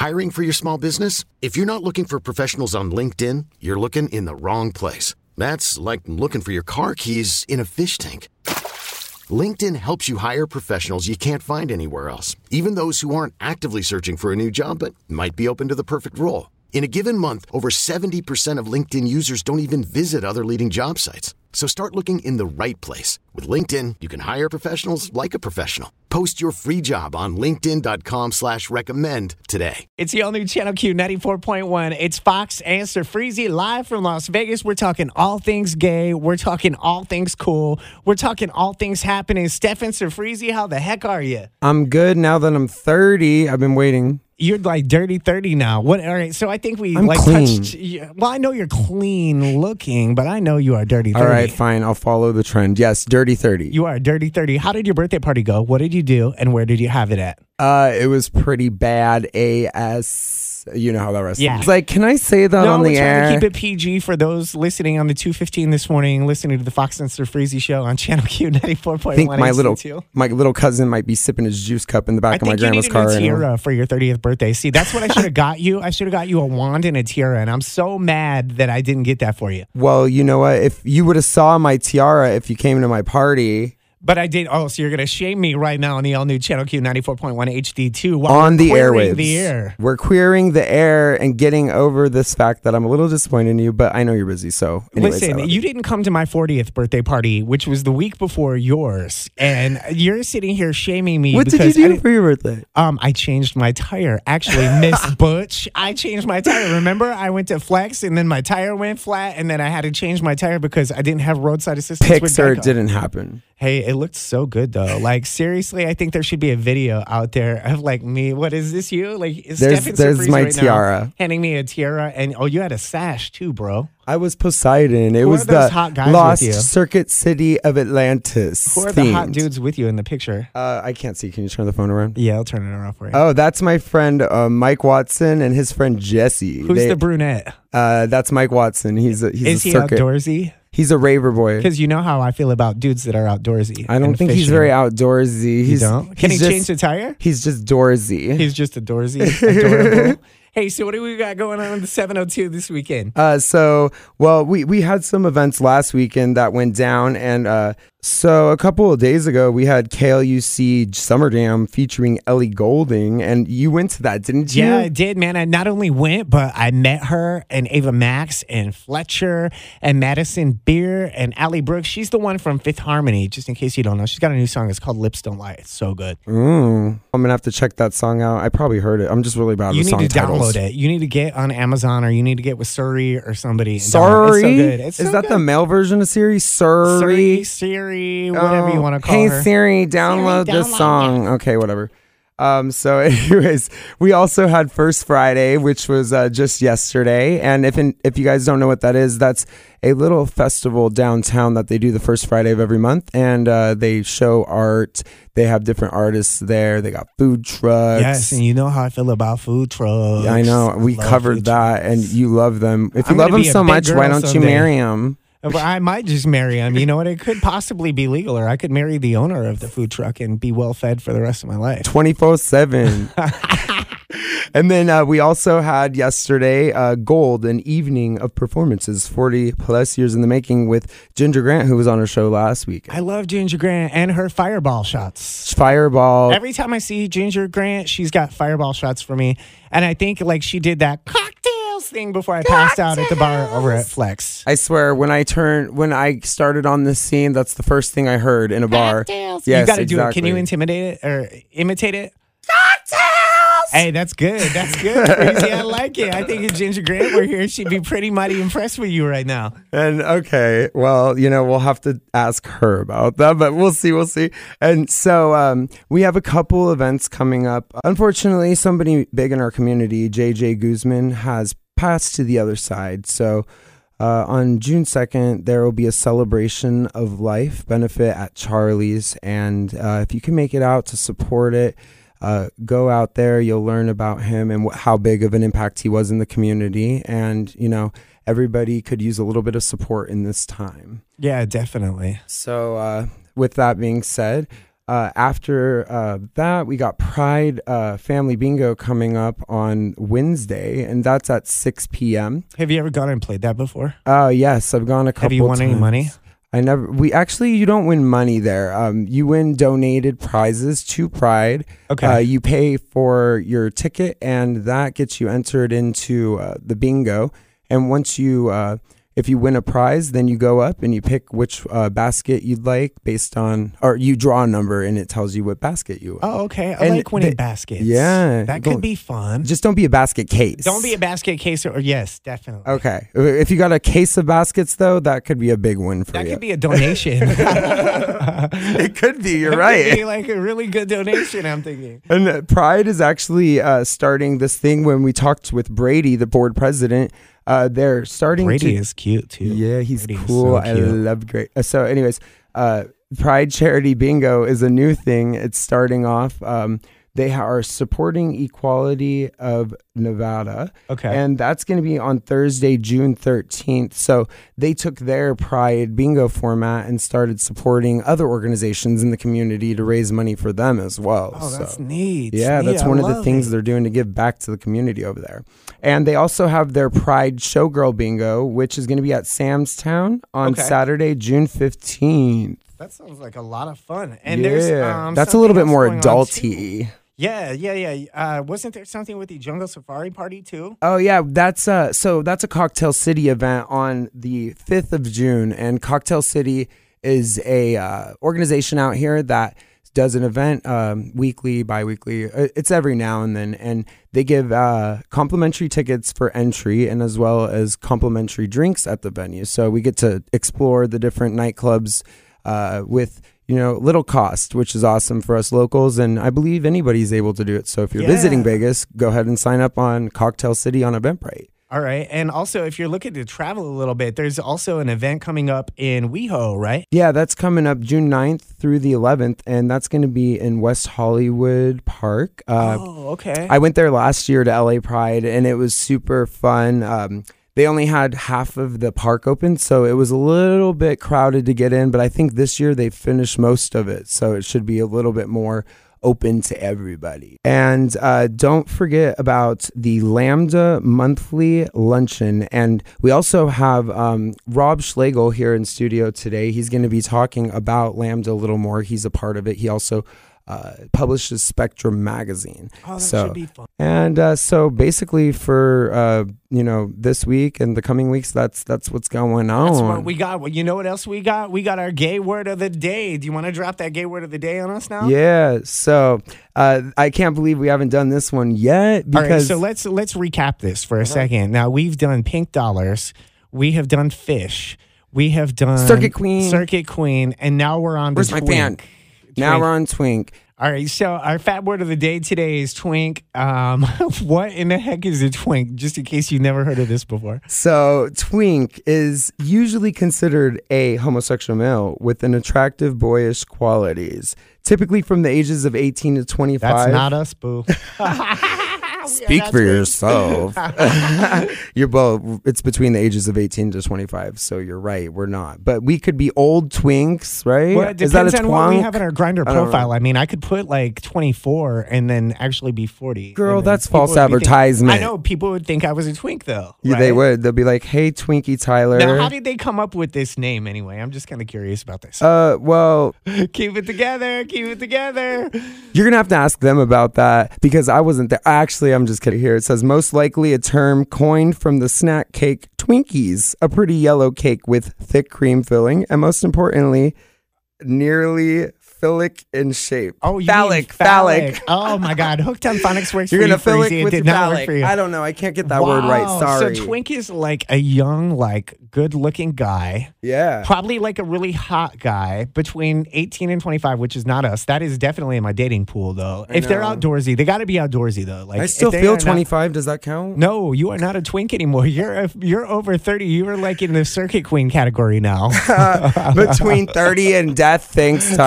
Hiring for your small business? If you're not looking for professionals on LinkedIn, you're looking in the wrong place. That's like looking for your car keys in a fish tank. LinkedIn helps you hire professionals you can't find anywhere else, even those who aren't actively searching for a new job but might be open to the perfect role. In a given month, over 70% of LinkedIn users don't even visit other leading job sites. So start looking in the right place. With LinkedIn, you can hire professionals like a professional. Post your free job on linkedin.com/recommend today. It's the all-new Channel Q 94.1. It's Fox and Sir Freezy live from Las Vegas. We're talking all things gay. We're talking all things cool. We're talking all things happening. Stefan, Sir Freezy, how the heck are you? I'm good now that I'm 30. I've been waiting. You're like dirty 30 now. What? All right. So I think I'm clean. touched. Well, I know you're clean looking, but I know you are dirty 30. All right, fine. I'll follow the trend. Yes, dirty 30. You are dirty 30. How did your birthday party go? What did you do, and where did you have it at? It was pretty bad. You know how that rest. Yeah. It's like, can I say that on the air? No, we're trying to keep it PG for those listening on the 215 this morning, listening to the Fox and Sir Freezy show on Channel Q 94.1. I think my little cousin might be sipping his juice cup in the back of my grandma's car. I think you need a tiara for your 30th birthday. See, that's what I should have got you. I should have got you a wand and a tiara, and I'm so mad that I didn't get that for you. Well, you know what? If you would have saw my tiara if you came to my party. But I did. Oh, so you're going to shame me right now on the all-new Channel Q 94.1 HD2 on the airwaves. The air. We're queering the air and getting over this fact that I'm a little disappointed in you, but I know you're busy. So anyways, listen, you didn't come to my 40th birthday party, which was the week before yours, and you're sitting here shaming me. What did you do for your birthday? I changed my tire. Actually, Miss Butch, I changed my tire. Remember, I went to Flex, and then my tire went flat, and then I had to change my tire because I didn't have roadside assistance. Pixar didn't happen. Hey, it looked so good though. Like seriously, I think there should be a video out there of like me. What is this? You like? There's my tiara. Handing me a tiara, and you had a sash too, bro. I was Poseidon. It was the Lost Circuit City of Atlantis. Who are the hot dudes with you in the picture? I can't see. Can you turn the phone around? Yeah, I'll turn it around for you. Oh, that's my friend Mike Watson and his friend Jesse. Who's the brunette? That's Mike Watson. Is he outdoorsy? He's a raver boy. Because you know how I feel about dudes that are outdoorsy. I don't think he's very outdoorsy. You don't? Can he change the tire? He's just doorsy. He's just adorable. Hey, so what do we got going on in the 702 this weekend? We had some events last weekend that went down, and so a couple of days ago we had KLUC Summer Jam featuring Ellie Goulding, and you went to that, didn't you? Yeah, I did, man. I not only went, but I met her and Ava Max and Fletcher and Madison Beer and Allie Brooks. She's the one from Fifth Harmony, just in case you don't know. She's got a new song. It's called Lips Don't Lie. It's so good. I'm gonna have to check that song out. I probably heard it. I'm just really bad with song titles. You need to download it. You need to get on Amazon, or you need to get with Suri or somebody. Suri? It's so good. Is that the male version of Siri? Siri, whatever you want to call her. Hey Siri, download this song. Yeah. Okay, whatever. So anyways, we also had First Friday, which was just yesterday. And if you guys don't know what that is, that's a little festival downtown that they do the first Friday of every month. And they show art. They have different artists there. They got food trucks. Yes, and you know how I feel about food trucks. Yeah, I know. We covered that, and you love them. If you love them so much, why don't you marry them? I might just marry him. You know what? It could possibly be legal, or I could marry the owner of the food truck and be well fed for the rest of my life. 24/7. And then we also had yesterday Gold, an evening of performances, 40 plus years in the making, with Ginger Grant, who was on our show last week. I love Ginger Grant and her fireball shots. Fireball. Every time I see Ginger Grant, she's got fireball shots for me. And I think like she did that cocktails thing before I passed out at the bar over at Flex. I swear, when I started on this scene, that's the first thing I heard in a bar. Cocktails. Yes, you got to do it. Can you intimidate it or imitate it? Cocktails. Hey, that's good. That's good. Crazy. I like it. I think if Ginger Grant were here, she'd be pretty mighty impressed with you right now. And okay, well, we'll have to ask her about that, but we'll see. And so we have a couple events coming up. Unfortunately, somebody big in our community, JJ Guzman, has passed to the other side. So on June 2nd, there will be a celebration of life benefit at Charlie's. And if you can make it out to support it, go out there. You'll learn about him and how big of an impact he was in the community. And, everybody could use a little bit of support in this time. Yeah, definitely. So with that being said, After that, we got Pride Family Bingo coming up on Wednesday, and that's at 6 p.m. Have you ever gone and played that before? Yes, I've gone a couple Have you won times. any money? You don't win money there. You win donated prizes to Pride. Okay. You pay for your ticket, and that gets you entered into the bingo. And once if you win a prize, then you go up and you pick which basket you'd like or you draw a number and it tells you what basket you win. Oh, okay. I like winning baskets. Yeah. That could be fun. Just don't be a basket case. Don't be a basket case. Yes, definitely. Okay. If you got a case of baskets, though, that could be a big win for you. That could be a donation. It could be. You're That right. could be like a really good donation, I'm thinking. And Pride is actually starting this thing. When we talked with Brady, the board president, they're starting Brady is cute, too. Yeah, he's Brady's cool. so cute. I love Brady. So anyways, Pride Charity Bingo is a new thing. It's starting off. They are supporting Equality of Nevada. Okay. And that's going to be on Thursday, June 13th. So they took their Pride Bingo format and started supporting other organizations in the community to raise money for them as well. Oh, that's So, neat. yeah, Neat. that's I one of the love things it. they're doing to give back to the community over there. And they also have their Pride Showgirl Bingo, which is going to be at Sam's Town on Okay. Saturday, June 15th. That sounds like a lot of fun. And Yeah, there's that's a little something bit more else going on, too. adulty. Yeah. Wasn't there something with the Jungle Safari Party too? Oh yeah, that's a Cocktail City event on the 5th of June, and Cocktail City is a organization out here that does an event weekly, bi-weekly. It's every now and then, and they give complimentary tickets for entry and as well as complimentary drinks at the venue. So we get to explore the different nightclubs with little cost, which is awesome for us locals, and I believe anybody's able to do it. So if you're visiting Vegas, go ahead and sign up on Cocktail City on Eventbrite. All right. And also, if you're looking to travel a little bit, there's also an event coming up in WeHo, right? Yeah, that's coming up June 9th through the 11th, and that's going to be in West Hollywood Park. Okay. I went there last year to LA Pride, and it was super fun. They only had half of the park open, so it was a little bit crowded to get in, but I think this year they finished most of it, so it should be a little bit more open to everybody. And don't forget about the Lambda monthly luncheon. And we also have Rob Schlegel here in studio today. He's going to be talking about Lambda a little more. He's a part of it. He also publishes Spectrum magazine. Oh, that should be fun. And so basically for this week and the coming weeks, that's what's going on. That's what we got. Well, you know what else we got? We got our gay word of the day. Do you want to drop that gay word of the day on us now? Yeah. So I can't believe we haven't done this one yet. Because All right, so let's recap this for a second. Now we've done pink dollars. We have done fish. We have done Circuit Queen. And now we're on Where's to my twink. fan? Now we're on Twink. All right, so our fat word of the day today is twink. What in the heck is a twink? Just in case you've never heard of this before. So twink is usually considered a homosexual male with an attractive boyish qualities, typically from the ages of 18 to 25. That's not us, boo. Speak for yourself. You're both. It's between the ages of 18 to 25, so you're right. We're not, but we could be old twinks, right? Well, it Is that depends a on what we twunk? have in our Grindr I don't profile. know. I mean, I could put like 24 and then actually be 40. Girl, And then that's people false would be advertisement. I know people would think I was a twink, though. Yeah, they right? would. They'll be like, "Hey, Twinkie Tyler." Now, how did they come up with this name anyway? I'm just kind of curious about this. Well, Keep it together. Keep it together. you're gonna have to ask them about that because I wasn't there. Actually, I'm just kidding. Here it says most likely a term coined from the snack cake Twinkies, a pretty yellow cake with thick cream filling, and most importantly, nearly phallic in shape. Oh, you phallic, mean phallic. Oh my God, Hooked on Phonics works You're for gonna you, fill it Freezy. It with did the not work phallic. for you. I don't know. I can't get that word right. Wow. Sorry. So Twink is like a young, like good-looking guy. Yeah. Probably like a really hot guy between 18 and 25, which is not us. That is definitely in my dating pool, though. If they're know. outdoorsy, they got to be outdoorsy, though. Like I still if they feel are not- 25. Does that count? No, you are not a twink anymore. You're over 30. You are like in the Circuit Queen category now. Between 30 and death. Thanks, Tyler. 30 to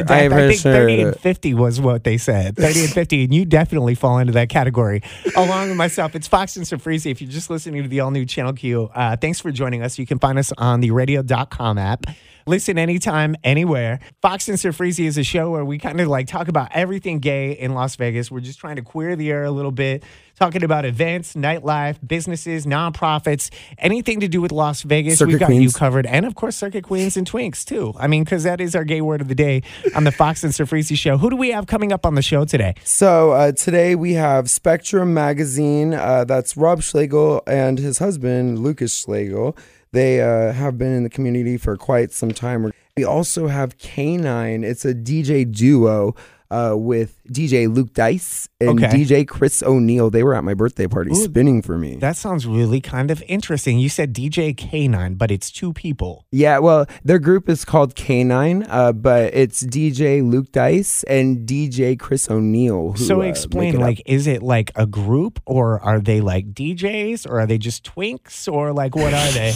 I think 30 and 50 was what they said. 30 and 50, and you definitely fall into that category. Along with myself, it's Fox and Sofrizi. If you're just listening to the all-new Channel Q, thanks for joining us. You can find us on the radio.com app. Listen anytime, anywhere. Fox and Sofrizi is a show where we kind of like talk about everything gay in Las Vegas. We're just trying to queer the air a little bit, talking about events, nightlife, businesses, nonprofits, anything to do with Las Vegas. Circuit We've got Queens. you covered. And of course, Circuit Queens and Twinks too. I mean, because that is our gay word of the day on the Fox and Sofrizi show. Who do we have coming up on the show today? So today we have Spectrum Magazine. That's Rob Schlegel and his husband, Lucas Schlegel. They have been in the community for quite some time. We also have K9. It's a DJ duo with DJ Luke Dice and DJ Chris O'Neill. They were at my birthday party spinning for me. That sounds really kind of interesting. You said DJ K9, but it's two people. Yeah, well, their group is called K9, but it's DJ Luke Dice and DJ Chris O'Neill. So explain, like, is it like a group, or are they like DJs, or are they just twinks, or like what are they?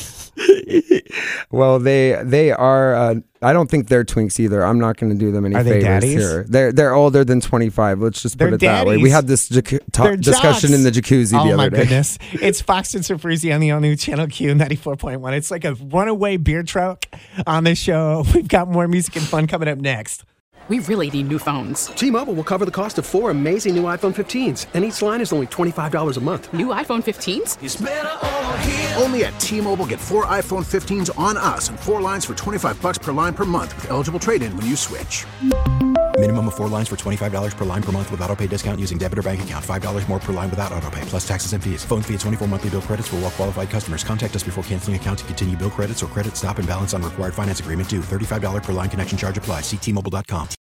Well, they are. I don't think they're twinks either. I'm not going to do them any favors daddies? here. They're older than 25. Let's just put They're it that way. daddies. We had this discussion in the jacuzzi the Oh other my day. goodness. It's Fox and Sofrizi on the all-new Channel Q 94.1. It's like a runaway beer truck on the show. We've got more music and fun coming up next. We really need new phones. T-Mobile will cover the cost of 4 amazing new iPhone 15s, and each line is only $25 a month. New iPhone 15s? Only at T-Mobile, get 4 iPhone 15s on us and 4 lines for $25 per line per month with eligible trade-in when you switch. Minimum of 4 lines for $25 per line per month with autopay discount using debit or bank account. $5 more per line without autopay, plus taxes and fees. Phone fee at 24 monthly bill credits for well-qualified customers. Contact us before canceling account to continue bill credits or credit stop and balance on required finance agreement due. $35 per line connection charge applies. See T-Mobile.com.